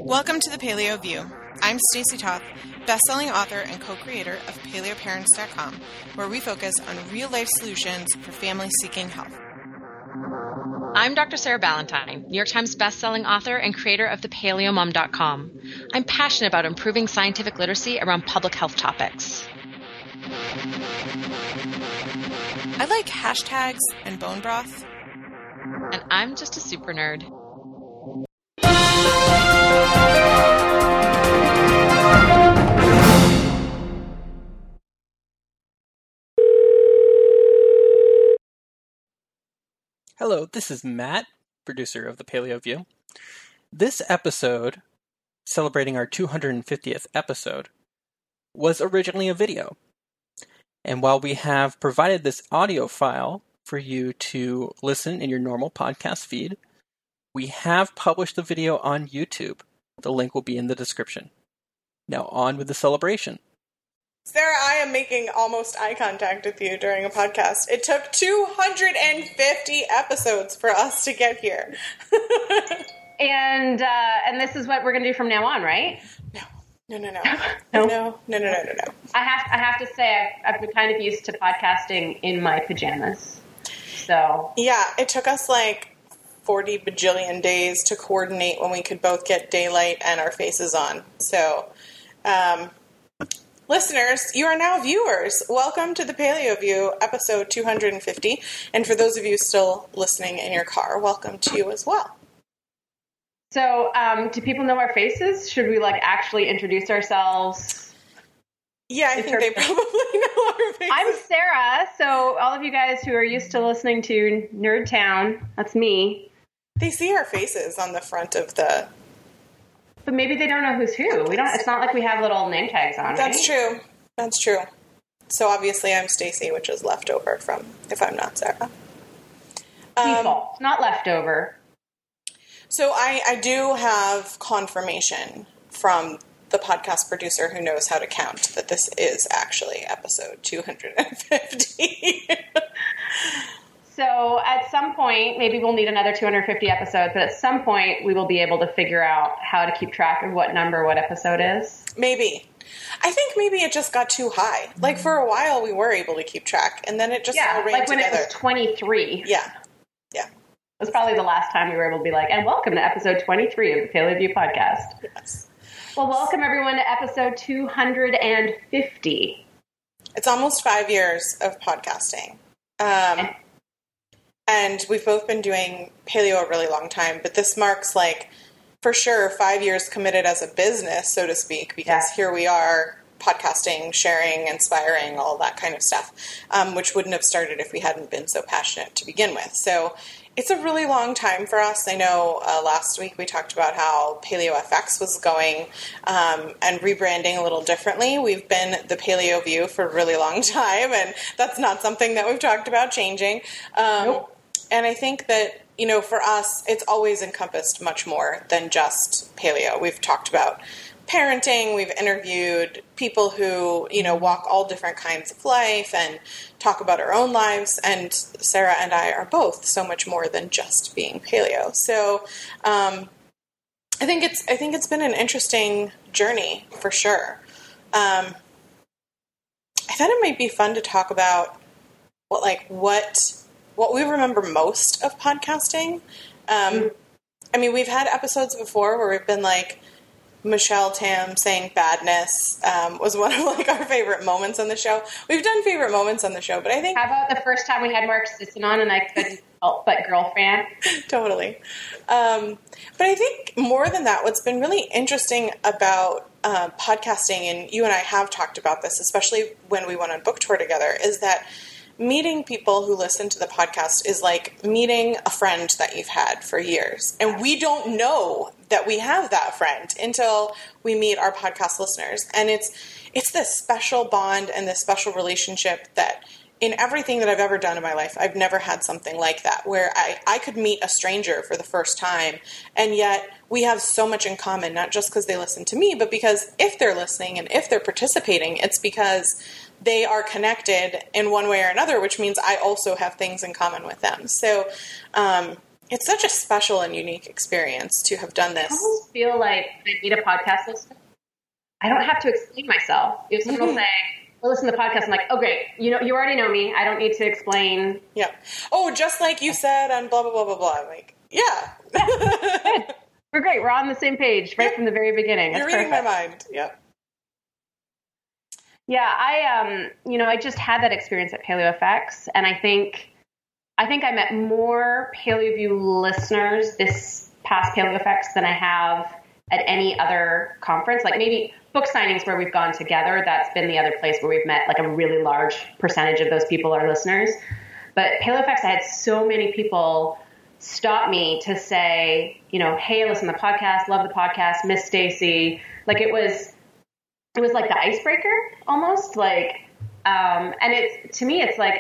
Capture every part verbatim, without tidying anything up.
Welcome to the Paleo View. I'm Stacey Toth, best-selling author and co-creator of Paleo Parents dot com, where we focus on real-life solutions for families seeking health. I'm Doctor Sarah Ballantyne, New York Times best-selling author and creator of the Paleo Mom dot com. I'm passionate about improving scientific literacy around public health topics. I like hashtags and bone broth. And I'm just a super nerd. Hello, this is Matt, producer of the Paleo View. This episode, celebrating our two hundred fiftieth episode, was originally a video. And while we have provided this audio file for you to listen in your normal podcast feed, we have published the video on YouTube. The link will be in the description. Now on with the celebration. Sarah, I am making almost eye contact with you during a podcast. It took two hundred fifty episodes for us to get here. and uh, and this is what we're going to do from now on, right? No, no, no, no, no, no, no, no, no, no, no. I have I have to say I've, I've been kind of used to podcasting in my pajamas. So yeah, it took us like forty bajillion days to coordinate when we could both get daylight and our faces on. So. Um, Listeners, you are now viewers. Welcome to the Paleo View, episode two hundred fifty. And for those of you still listening in your car, welcome to you as well. So, um, do people know our faces? Should we, like, actually introduce ourselves? Yeah, I think they probably know our faces. I'm Sarah, so all of you guys who are used to listening to Nerd Town, that's me. They see our faces on the front of the... But maybe they don't know who's who. We don't. It's not like we have little name tags on. That's right? true. That's true. So obviously, I'm Stacey, which is leftover from if I'm not Sarah. Default, um, not leftover. So I, I do have confirmation from the podcast producer who knows how to count that this is actually episode two hundred fifty. So at some point, maybe we'll need another two hundred fifty episodes, but at some point we will be able to figure out how to keep track of what number what episode is. Maybe. I think maybe it just got too high. Like for a while we were able to keep track, and then it just yeah, all ran like when together. it was twenty-three. Yeah. Yeah. It was probably the last time we were able to be like, and welcome to episode twenty-three of the Paleo View podcast. Yes. Well, welcome everyone to episode two hundred fifty. It's almost five years of podcasting. Um... And- And we've both been doing paleo a really long time, but this marks, like, for sure, five years committed as a business, so to speak, because yeah. Here we are podcasting, sharing, inspiring, all that kind of stuff, um, which wouldn't have started if we hadn't been so passionate to begin with. So it's a really long time for us. I know uh, last week we talked about how Paleo F X was going um, and rebranding a little differently. We've been the Paleo View for a really long time, and that's not something that we've talked about changing. Um, nope. And I think that, you know, for us, it's always encompassed much more than just paleo. We've talked about parenting. We've interviewed people who, you know, walk all different kinds of life and talk about our own lives. And Sarah and I are both so much more than just being paleo. So um, I think it's I think it's been an interesting journey for sure. Um, I thought it might be fun to talk about what like what. What we remember most of podcasting. Um, I mean, we've had episodes before where we've been like, Michelle Tam saying badness um, was one of like our favorite moments on the show. We've done favorite moments on the show, but I think... How about the first time we had Mark Sisson on and I couldn't help but girlfriend? Totally. Um, but I think more than that, what's been really interesting about uh, podcasting, and you and I have talked about this, especially when we went on book tour together, is that meeting people who listen to the podcast is like meeting a friend that you've had for years. And we don't know that we have that friend until we meet our podcast listeners. And it's it's this special bond and this special relationship that in everything that I've ever done in my life, I've never had something like that, where I, I could meet a stranger for the first time, and yet we have so much in common, not just because they listen to me, but because if they're listening and if they're participating, it's because they are connected in one way or another, which means I also have things in common with them. So um, It's such a special and unique experience to have done this. I almost feel like when I meet a podcast listener, I don't have to explain myself. If someone will say, well, listen to the podcast, I'm like, oh, great. You know, you already know me. I don't need to explain. Yeah. Oh, just like you said on blah, blah, blah, blah, blah. I'm like, yeah. Good. We're great. We're on the same page right yep. from the very beginning. That's You're reading perfect. my mind. Yep. Yeah, I, um, you know, I just had that experience at PaleoFX, and I think, I think I met more PaleoView listeners this past PaleoFX than I have at any other conference. Like maybe book signings where we've gone together. That's been the other place where we've met like a really large percentage of those people are listeners. But PaleoFX, I had so many people stop me to say, you know, hey, listen to the podcast, love the podcast, miss Stacy. Like it was, it was like the icebreaker almost. Like, um, and it's to me, it's like,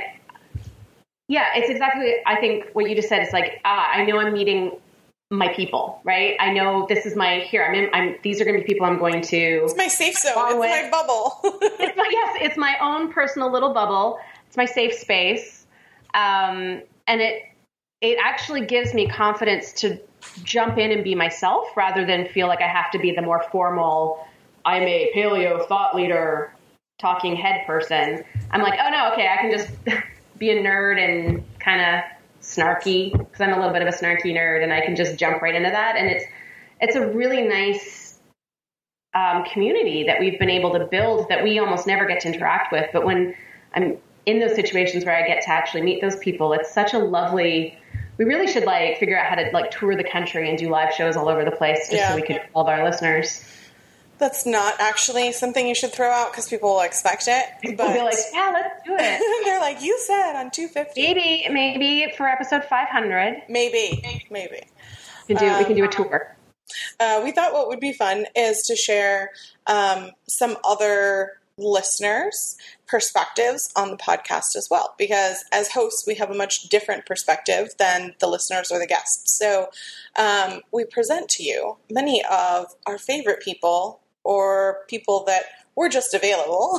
yeah, it's exactly. I think what you just said. It's like, ah, I know I'm meeting my people, right? I know this is my here. I'm in. I'm. These are going to be people I'm going to. It's my safe zone. It's with. my bubble. it's my, yes, it's my own personal little bubble. It's my safe space, um, and it it actually gives me confidence to jump in and be myself rather than feel like I have to be the more formal. I'm a paleo thought leader, talking head person. I'm like, oh no, okay, I can just be a nerd and kind of snarky because I'm a little bit of a snarky nerd, and I can just jump right into that. And it's it's a really nice um, community that we've been able to build that we almost never get to interact with. But when I'm in those situations where I get to actually meet those people, it's such a lovely. We really should like figure out how to like tour the country and do live shows all over the place just yeah. so we can involve our listeners. That's not actually something you should throw out because people will expect it. People will be like, yeah, let's do it. They're like, you said on two fifty. Maybe, maybe for episode five hundred. Maybe, maybe. We can do, um, we can do a tour. Uh, we thought what would be fun is to share um, some other listeners' perspectives on the podcast as well. Because as hosts, we have a much different perspective than the listeners or the guests. So um, we present to you many of our favorite people or people that were just available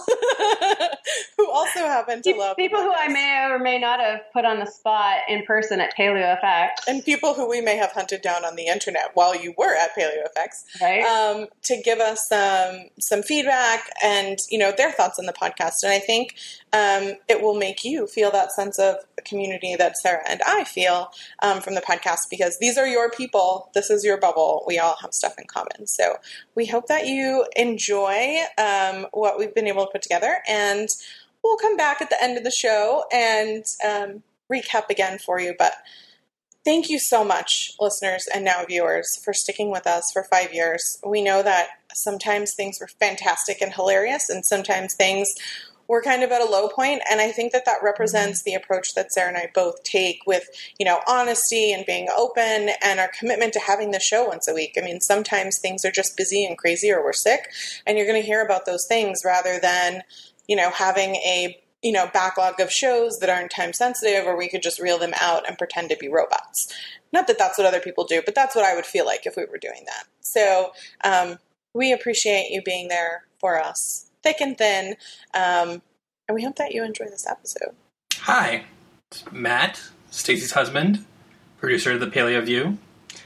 who also happen to love people who I may or may not have put on the spot in person at PaleoFX, and people who we may have hunted down on the internet while you were at PaleoFX, right? Um, to give us some some feedback and you know their thoughts on the podcast. And I think um, it will make you feel that sense of community that Sarah and I feel um, from the podcast because these are your people. This is your bubble. We all have stuff in common. So we hope that you enjoy um, what we've been able to put together, and we'll come back at the end of the show and um, recap again for you. But thank you so much, listeners and now viewers, for sticking with us for five years. We know that sometimes things were fantastic and hilarious, and sometimes things we're kind of at a low point, and I think that that represents the approach that Sarah and I both take with, you know, honesty and being open and our commitment to having the show once a week. I mean, sometimes things are just busy and crazy or we're sick, and you're going to hear about those things rather than, you know, having a, you know, backlog of shows that aren't time sensitive or we could just reel them out and pretend to be robots. Not that that's what other people do, but that's what I would feel like if we were doing that. So um, we appreciate you being there for us. Thick and thin, um, and we hope that you enjoy this episode. Hi, it's Matt, Stacy's husband, producer of the Paleo View,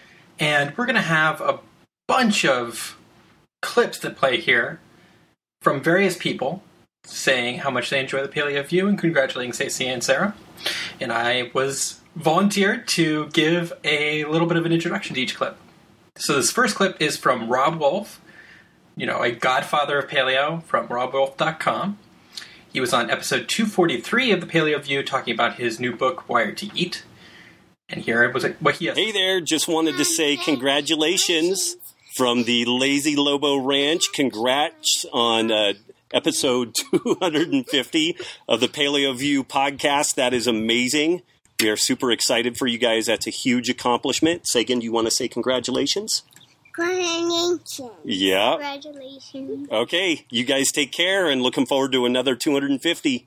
and we're going to have a bunch of clips that play here from various people saying how much they enjoy the Paleo View and congratulating Stacy and Sarah. And I was volunteered to give a little bit of an introduction to each clip. So this first clip is from Rob Wolf, you know, a godfather of paleo from rob wolf dot com. He was on episode two forty-three of the Paleo View talking about his new book, Wired to Eat. And here was what he has. Hey there, just wanted to say congratulations from the Lazy Lobo Ranch. Congrats on uh, episode two hundred fifty of the Paleo View podcast. That is amazing. We are super excited for you guys. That's a huge accomplishment. Sagan, do you want to say congratulations? Congratulations. Yeah. Congratulations. Okay, you guys take care and looking forward to another two hundred fifty.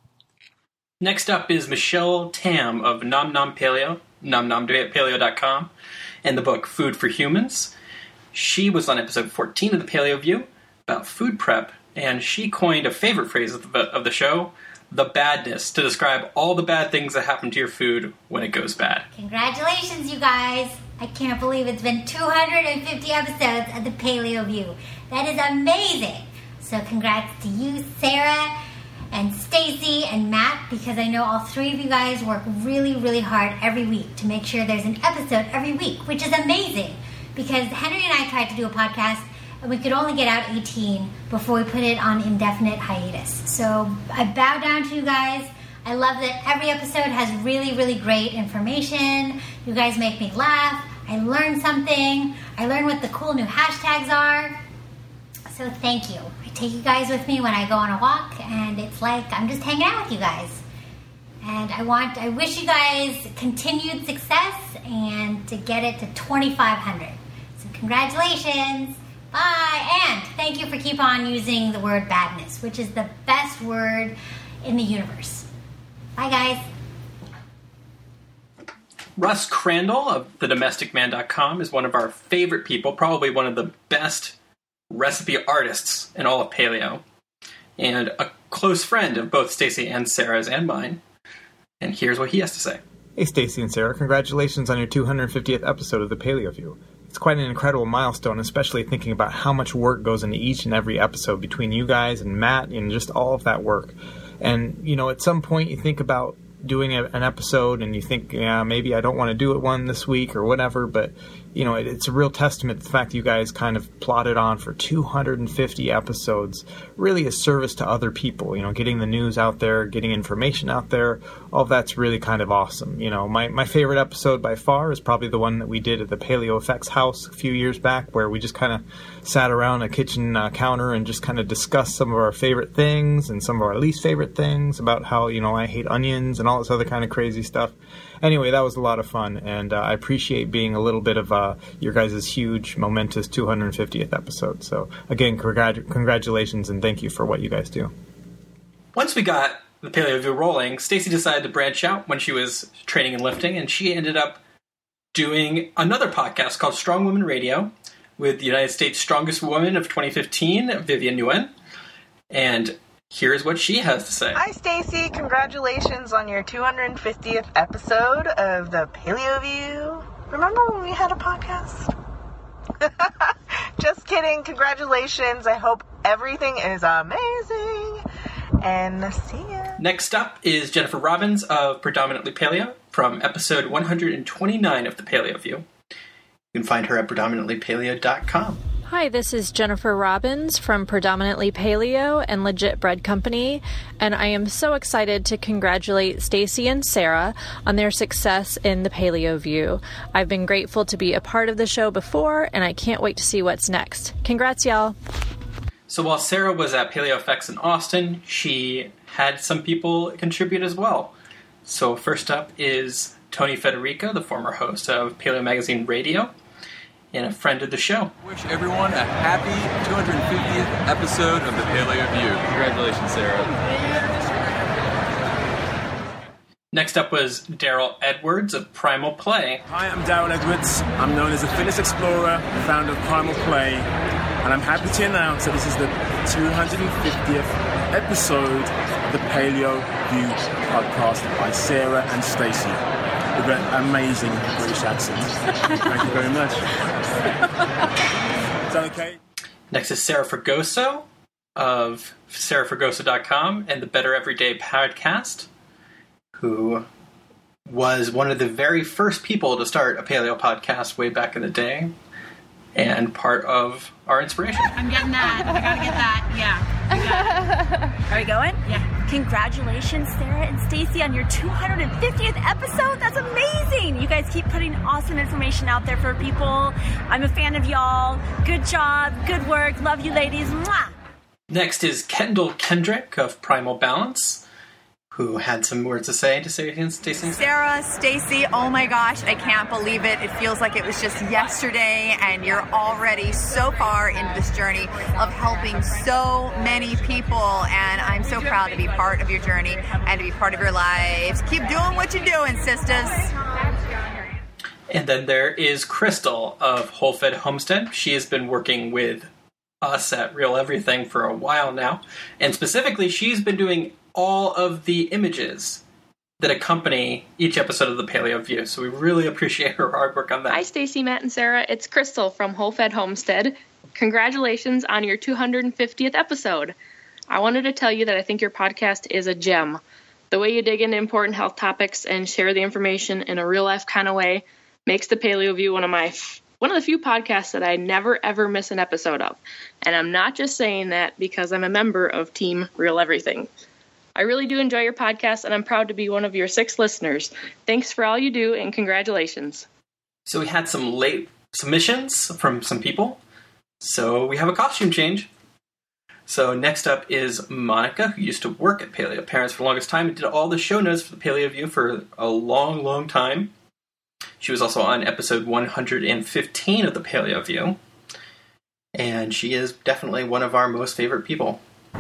Next up is Michelle Tam of Nom Nom Paleo, nom nom paleo dot com, and the book Food for Humans. She was on episode fourteen of the Paleo View about food prep, and she coined a favorite phrase of the, of the show, the badness to describe all the bad things that happen to your food when it goes bad. Congratulations, you guys. I can't believe it's been two hundred fifty episodes of the Paleo View. That is amazing. So congrats to you, Sarah, and Stacy, and Matt, because I know all three of you guys work really, really hard every week to make sure there's an episode every week, which is amazing. Because Henry and I tried to do a podcast, and we could only get out eighteen before we put it on indefinite hiatus. So I bow down to you guys. I love that every episode has really, really great information. You guys make me laugh. I learn something. I learn what the cool new hashtags are. So thank you. I take you guys with me when I go on a walk, and it's like I'm just hanging out with you guys. And I want, I wish you guys continued success and to get it to twenty-five hundred. So congratulations. Bye. And thank you for keep on using the word badness, which is the best word in the universe. Bye, guys. Russ Crandall of the domestic man dot com is one of our favorite people, probably one of the best recipe artists in all of paleo, and a close friend of both Stacy and Sarah's and mine. And here's what he has to say. Hey, Stacy and Sarah, congratulations on your two hundred fiftieth episode of the Paleo View. It's quite an incredible milestone, especially thinking about how much work goes into each and every episode between you guys and Matt and just all of that work. And, you know, at some point you think about doing a, an episode and you think, yeah, maybe I don't want to do it one this week or whatever, but, you know, it, it's a real testament to the fact that you guys kind of plodded on for two hundred fifty episodes, really a service to other people, you know, getting the news out there, getting information out there, all that's really kind of awesome. You know, my, my favorite episode by far is probably the one that we did at the Paleo Effects house a few years back, where we just kind of sat around a kitchen uh, counter and just kind of discussed some of our favorite things and some of our least favorite things about how, you know, I hate onions and all this other kind of crazy stuff. Anyway, that was a lot of fun, and uh, I appreciate being a little bit of uh, your guys' huge, momentous two hundred fiftieth episode. So, again, congrat- congratulations, and thank you for what you guys do. Once we got the Paleo View rolling, Stacy decided to branch out when she was training and lifting, and she ended up doing another podcast called Strong Woman Radio with the United States Strongest Woman of twenty fifteen, Vivian Nguyen. And here's what she has to say. Hi, Stacy. Congratulations on your two hundred fiftieth episode of the Paleo View. Remember when we had a podcast? Just kidding. Congratulations. I hope everything is amazing. And see ya. Next up is Jennifer Robbins of Predominantly Paleo from episode one hundred twenty-nine of the Paleo View. You can find her at predominantly paleo dot com. Hi, this is Jennifer Robbins from Predominantly Paleo and Legit Bread Company, and I am so excited to congratulate Stacy and Sarah on their success in the Paleo View. I've been grateful to be a part of the show before, and I can't wait to see what's next. Congrats, y'all. So while Sarah was at Paleo Effects in Austin, she had some people contribute as well. So first up is Tony Federico, the former host of Paleo Magazine Radio, and a friend of the show. Wish everyone a happy two hundred fiftieth episode of the Paleo View. Congratulations, Sarah. Next up was Daryl Edwards of Primal Play. Hi, I'm Daryl Edwards. I'm known as a fitness explorer, founder of Primal Play, and I'm happy to announce that this is the two hundred fiftieth episode of the Paleo View podcast by Sarah and Stacy. With an amazing British accent. Thank you very much. Is that okay? Next is Sarah Fragoso of sarah fragoso dot com and the Better Everyday podcast, who was one of the very first people to start a paleo podcast way back in the day, and part of our inspiration. I'm getting that. I gotta get that. Yeah. Are we going? Yeah. Congratulations, Sarah and Stacy, on your two hundred fiftieth episode. That's amazing. You guys keep putting awesome information out there for people. I'm a fan of y'all. Good job. Good work. Love you, ladies. Mwah! Next is Kendall Kendrick of Primal Balance, who had some words to say to Stacy and Stacy. Sarah, Stacy, oh my gosh, I can't believe it. It feels like it was just yesterday, and you're already so far into this journey of helping so many people, and I'm so proud to be part of your journey and to be part of your lives. Keep doing what you're doing, sisters. And then there is Crystal of Whole Fed Homestead. She has been working with us at Real Everything for a while now, and specifically she's been doing all of the images that accompany each episode of the Paleo View. So we really appreciate her hard work on that. Hi, Stacy, Matt, and Sarah. It's Crystal from Whole Fed Homestead. Congratulations on your two hundred fiftieth episode. I wanted to tell you that I think your podcast is a gem. The way you dig into important health topics and share the information in a real-life kind of way makes the Paleo View one of my one of the few podcasts that I never, ever miss an episode of. And I'm not just saying that because I'm a member of Team Real Everything. I really do enjoy your podcast, and I'm proud to be one of your six listeners. Thanks for all you do, and congratulations. So we had some late submissions from some people. So we have a costume change. So next up is Monica, who used to work at Paleo Parents for the longest time and did all the show notes for the Paleo View for a long, long time. She was also on episode one hundred fifteen of the Paleo View. And she is definitely one of our most favorite people.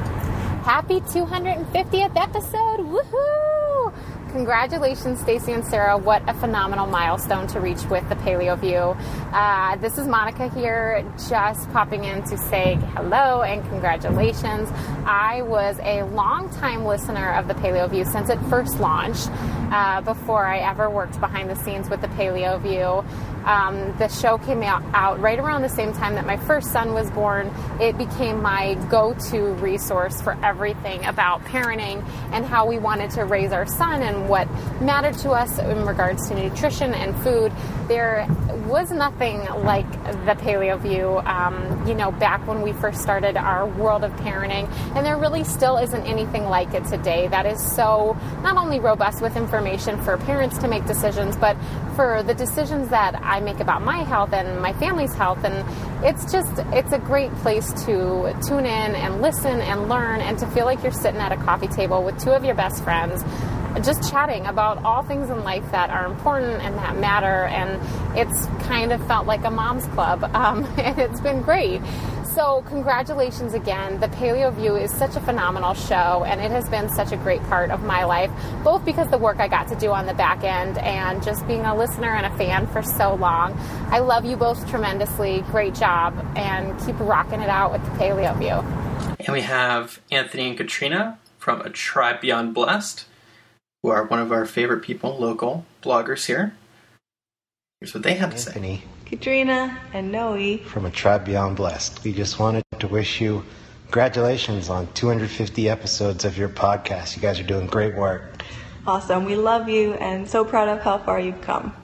Happy two hundred fiftieth episode! Woohoo! Congratulations, Stacy and Sarah. What a phenomenal milestone to reach with the Paleo View. Uh, this is Monica here, just popping in to say hello and congratulations. I was a long-time listener of the Paleo View since it first launched, uh, before I ever worked behind the scenes with the Paleo View. Um, the show came out, out right around the same time that my first son was born. It became my go-to resource for everything about parenting and how we wanted to raise our son and what mattered to us in regards to nutrition and food. There was nothing like the Paleo View, um, you know, back when we first started our world of parenting, and there really still isn't anything like it today that is so not only robust with information for parents to make decisions, but for the decisions that I make about my health and my family's health. And it's just, it's a great place to tune in and listen and learn and to feel like you're sitting at a coffee table with two of your best friends just chatting about all things in life that are important and that matter. And it's kind of felt like a mom's club, um, and it's been great. So congratulations again. The Paleo View is such a phenomenal show, and it has been such a great part of my life, both because the work I got to do on the back end and just being a listener and a fan for so long. I love you both tremendously. Great job, and keep rocking it out with the Paleo View. And we have Anthony and Katrina from A Tribe Beyond Blessed, who are one of our favorite people, local bloggers here. Here's what they have to say. Anthony, Katrina, and Noe from A Tribe Beyond Blessed. We just wanted to wish you congratulations on two hundred fifty episodes of your podcast. You guys are doing great work. Awesome. We love you and so proud of how far you've come.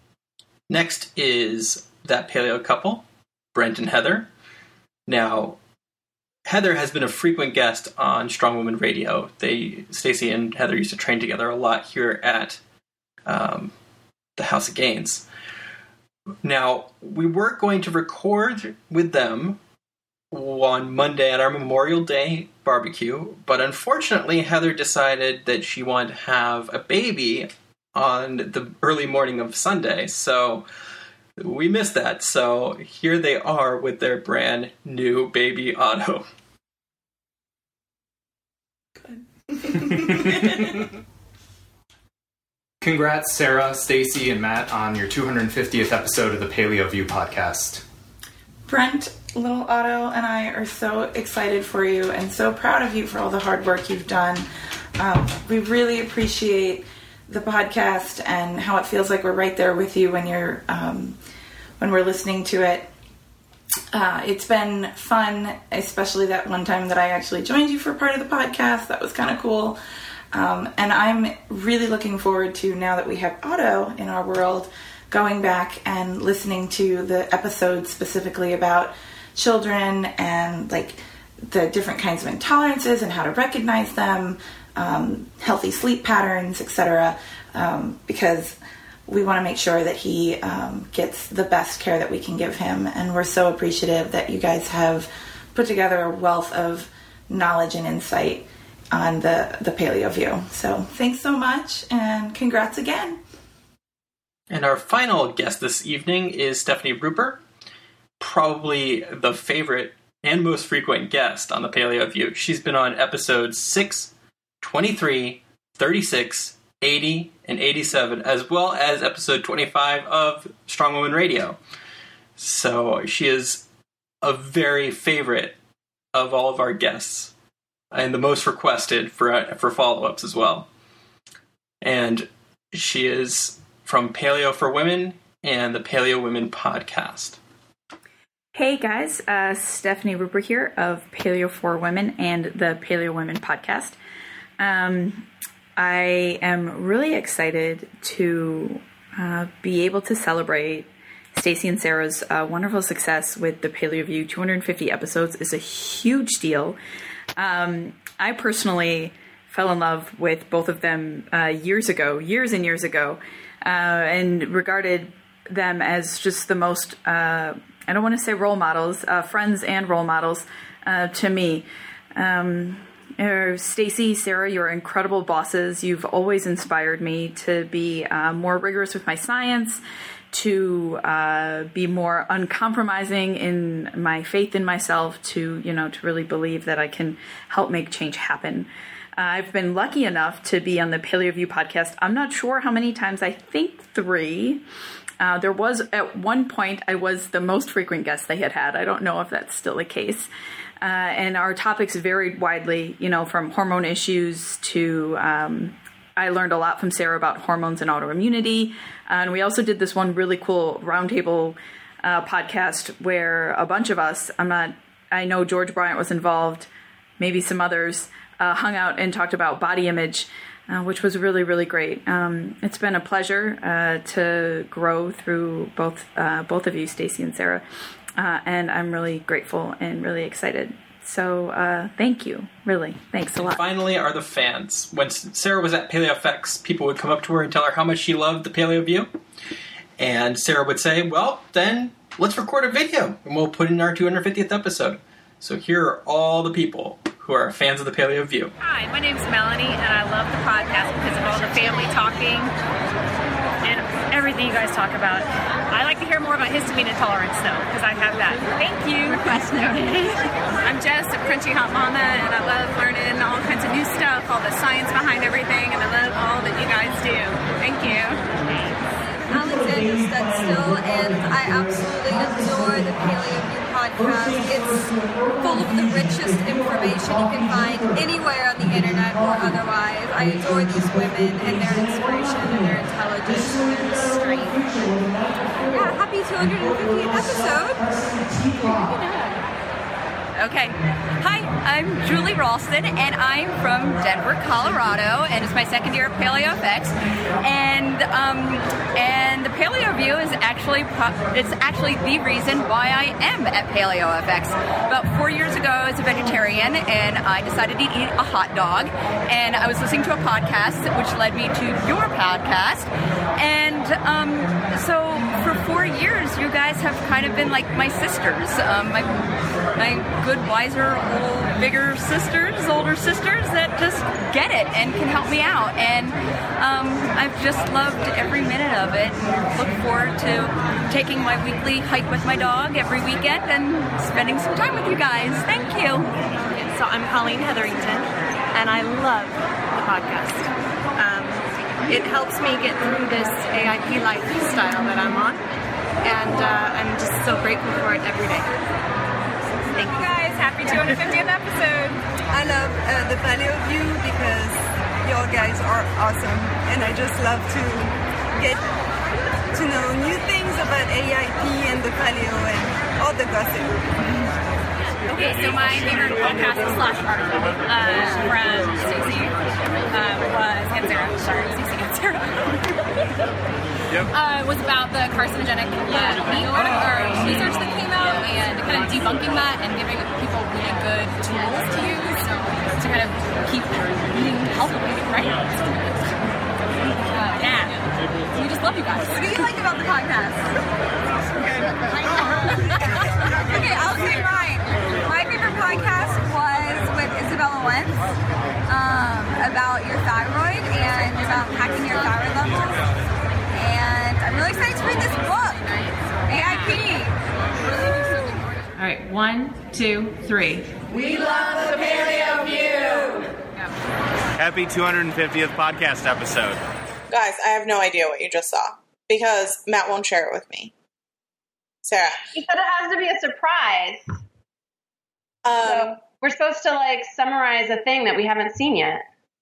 Next is That Paleo Couple, Brent and Heather. Now, Heather has been a frequent guest on Strong Woman Radio. They, Stacy and Heather used to train together a lot here at um, the House of Gaines. Now, we were going to record with them on Monday at our Memorial Day barbecue, but unfortunately Heather decided that she wanted to have a baby on the early morning of Sunday, so we missed that. So here they are with their brand new baby Otto. Congrats, Sarah, Stacy, and Matt on your two hundred fiftieth episode of the Paleo View podcast. Brent, little Otto, and I are so excited for you and so proud of you for all the hard work you've done. Um, we really appreciate the podcast and how it feels like we're right there with you when you're um, when we're listening to it. Uh, it's been fun, especially that one time that I actually joined you for part of the podcast. That was kind of cool. Um, and I'm really looking forward to, now that we have Otto in our world, going back and listening to the episodes specifically about children and like the different kinds of intolerances and how to recognize them, um, healthy sleep patterns, et cetera. Um, because we want to make sure that he um, gets the best care that we can give him. And we're so appreciative that you guys have put together a wealth of knowledge and insight on the, the Paleo View. So thanks so much, and congrats again. And our final guest this evening is Stephanie Ruper, probably the favorite and most frequent guest on the Paleo View. She's been on episodes six, twenty-three, thirty-six, eighty, and eighty-seven, as well as episode twenty-five of Strong Woman Radio. So she is a very favorite of all of our guests. and the most requested for for follow-ups as well. And she is from Paleo for Women and the Paleo Women podcast. Hey guys, uh, Stephanie Rupert here of Paleo for Women and the Paleo Women podcast. Um, I am really excited to uh, be able to celebrate Stacy and Sarah's uh, wonderful success with the Paleo View. two hundred fifty episodes is a huge deal. Um, I personally fell in love with both of them uh, years ago, years and years ago, uh, and regarded them as just the most, uh, I don't want to say role models, uh, friends and role models uh, to me. Um, uh, Stacy, Sarah, you're incredible bosses. You've always inspired me to be uh, more rigorous with my science, to uh, be more uncompromising in my faith in myself, to, you know, to really believe that I can help make change happen. Uh, I've been lucky enough to be on the Paleo View podcast. I'm not sure how many times, I think three. Uh, there was, at one point, I was the most frequent guest they had had. I don't know if that's still the case. Uh, and our topics varied widely, you know, from hormone issues to, um, I learned a lot from Sarah about hormones and autoimmunity. Uh, and we also did this one really cool roundtable uh, podcast where a bunch of us, I'm not, I know George Bryant was involved, maybe some others, uh, hung out and talked about body image, uh, which was really, really great. Um, it's been a pleasure uh, to grow through both uh, both of you, Stacy and Sarah. Uh, and I'm really grateful and really excited. So uh, thank you, really. Thanks a lot. And finally are the fans. When Sarah was at PaleoFX, people would come up to her and tell her how much she loved the Paleo View. And Sarah would say, well, then let's record a video and we'll put in our two hundred fiftieth episode. So here are all the people who are fans of the Paleo View. Hi, my name's Melanie, and I love the podcast because of all the family talking and everything you guys talk about. I like to hear more about histamine intolerance, though, because I have that. Thank you. Request noted. I'm Jess of Crunchy Hot Mama, and I love learning all kinds of new stuff, all the science behind everything, and I love all that you guys do. Thank you. Alexandra Studstill, and I absolutely adore the Paleo View podcast. It's full of the richest information you can find anywhere on the internet or otherwise. I adore these women and their inspiration and their intelligence and their strength. Yeah, happy two hundred fiftieth episode. Okay. Hi, I'm Julie Ralston, and I'm from Denver, Colorado, and it's my second year at PaleoFX. And um, and the Paleo View is actually it's actually the reason why I am at PaleoFX. About four years ago, I was a vegetarian, and I decided to eat a hot dog. And I was listening to a podcast, which led me to your podcast. And um, so for four years, you guys have kind of been like my sisters, um, my my good, wiser, old, bigger sisters, older sisters that just get it and can help me out. And um, I've just loved every minute of it and look forward to taking my weekly hike with my dog every weekend and spending some time with you guys. Thank you. So I'm Colleen Hetherington, and I love the podcast. Um, it helps me get through this A I P lifestyle that I'm on, and uh, I'm just so grateful for it every day. Thank you guys. Happy two hundred fiftieth episode. I love uh, the Paleo View because y'all guys are awesome, and I just love to get to know new things about A I P and the Paleo and all the gossip. Okay, so my favorite podcast slash article uh, from Stacey um, was and Sarah. Sorry, Stacey and Sarah. Yep. Uh, was about the carcinogenic uh, meat article or research that came out and kind of debunking that and giving people really good tools to use to kind of keep eating healthily, right? Uh, yeah. We just love you guys. What do you like about the podcast? Okay, I'll say mine. My favorite podcast was with Isabella Wentz um, about your thyroid and um, hacking your thyroid levels. And I'm really excited to read this book, A I P. All right, one, two, three. We love the Paleo View. Happy two hundred fiftieth podcast episode. Guys, I have no idea what you just saw because Matt won't share it with me. Sarah. He said it has to be a surprise. Um, We're supposed to like summarize a thing that we haven't seen yet.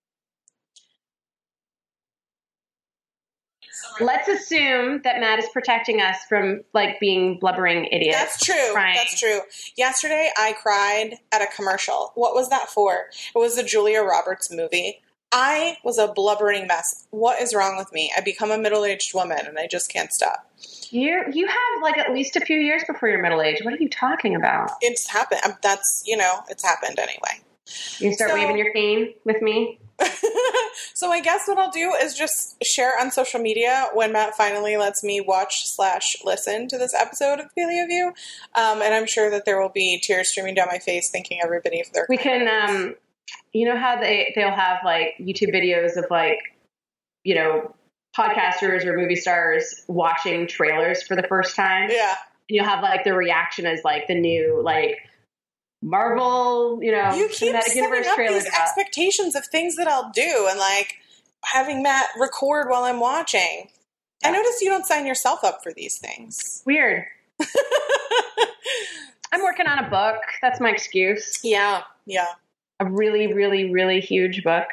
Let's assume that Matt is protecting us from like being blubbering idiots. That's true. Crying. That's true. Yesterday, I cried at a commercial. What was that for? It was a Julia Roberts movie. I was a blubbering mess. What is wrong with me? I become a middle-aged woman, and I just can't stop. You you have like at least a few years before you're middle age. What are you talking about? It's happened. That's, you know, it's happened anyway. You start So- waving your cane with me? So I guess what I'll do is just share on social media when Matt finally lets me watch slash listen to this episode of Paleo View. Um, and I'm sure that there will be tears streaming down my face thanking everybody for their We can, um, you know how they, they'll have like YouTube videos of like, you know, podcasters or movie stars watching trailers for the first time. Yeah. And you'll have like the reaction as like the new like Marvel, you know, You keep cinematic setting universe up trailers. these out. expectations of things that I'll do and like having Matt record while I'm watching. I noticed you don't sign yourself up for these things. Weird. I'm working on a book. That's my excuse. Yeah, yeah. A really, really, really huge book.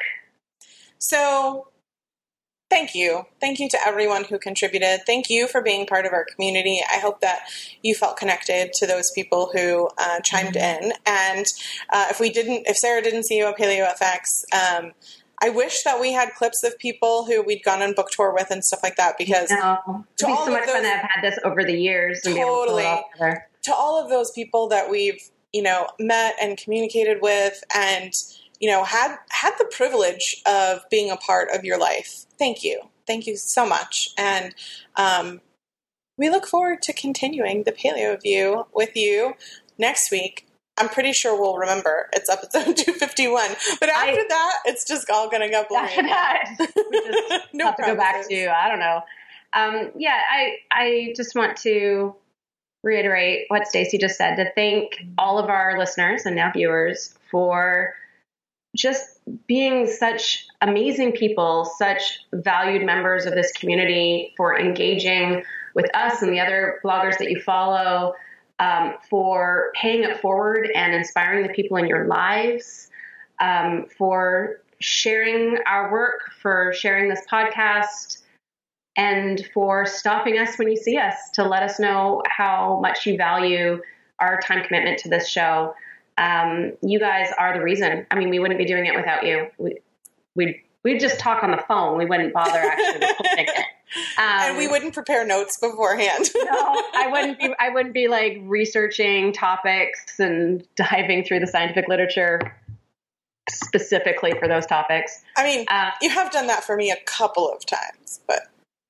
So thank you. Thank you to everyone who contributed. Thank you for being part of our community. I hope that you felt connected to those people who uh, chimed in. And uh, if we didn't, if Sarah didn't see you at Paleo F X, um, I wish that we had clips of people who we'd gone on book tour with and stuff like that, because no. It'd be so much fun to have had this over the years and Totally. be able to pull it all together. To all of those people that we've, you know, met and communicated with and, you know, had had the privilege of being a part of your life. Thank you. Thank you so much. And um, we look forward to continuing the Paleo View with you next week. I'm pretty sure we'll remember it's episode two fifty-one. But after I, that, it's just all going to go blurry. After that, we just no have to go back to, I don't know. Um, yeah, I, I just want to reiterate what Stacey just said, to thank all of our listeners and now viewers for just being such amazing people, such valued members of this community, for engaging with us and the other bloggers that you follow, um, for paying it forward and inspiring the people in your lives, um, for sharing our work, for sharing this podcast, and for stopping us when you see us to let us know how much you value our time commitment to this show. Um, you guys are the reason. I mean, we wouldn't be doing it without you. We, we'd, we'd just talk on the phone. We wouldn't bother actually recording it. Um, and we wouldn't prepare notes beforehand. No, I wouldn't be, I wouldn't be like researching topics and diving through the scientific literature specifically for those topics. I mean, uh, you have done that for me a couple of times, but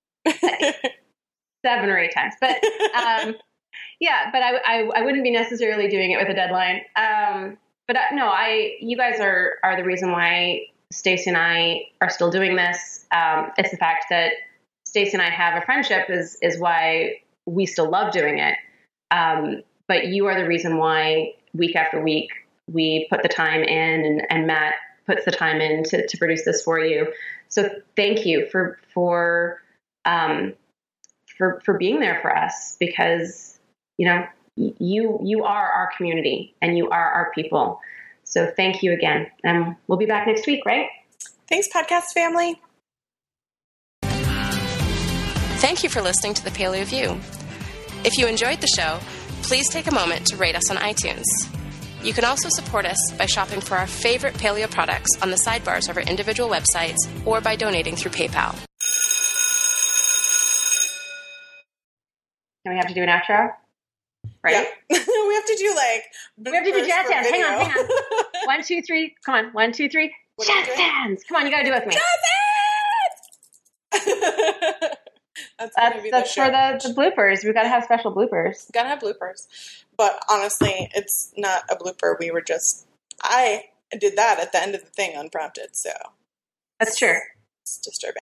seven or eight times, but, um, yeah, but I, I, I wouldn't be necessarily doing it with a deadline. Um, but uh, no, I, you guys are, are the reason why Stacey and I are still doing this. Um, it's the fact that Stacey and I have a friendship is, is why we still love doing it. Um, but you are the reason why week after week we put the time in, and, and Matt puts the time in to, to produce this for you. So thank you for, for, um, for, for being there for us, because, you know, you, you are our community and you are our people. So thank you again. And we'll be back next week, right? Thanks, podcast family. Thank you for listening to the Paleo View. If you enjoyed the show, please take a moment to rate us on iTunes. You can also support us by shopping for our favorite paleo products on the sidebars of our individual websites, or by donating through PayPal. And we have to do an outro? Right? Yeah. We have to do like... We have to do jazz hands. Hang on, hang on. One, two, three. Come on. One, two, three. Jazz hands. Come on, you got to do it with me. Jazz That's, that's, be that's the for the, the bloopers. We've got to have special bloopers. Gotta have bloopers. But honestly, it's not a blooper. We were just... I did that at the end of the thing unprompted, so... That's true. It's disturbing.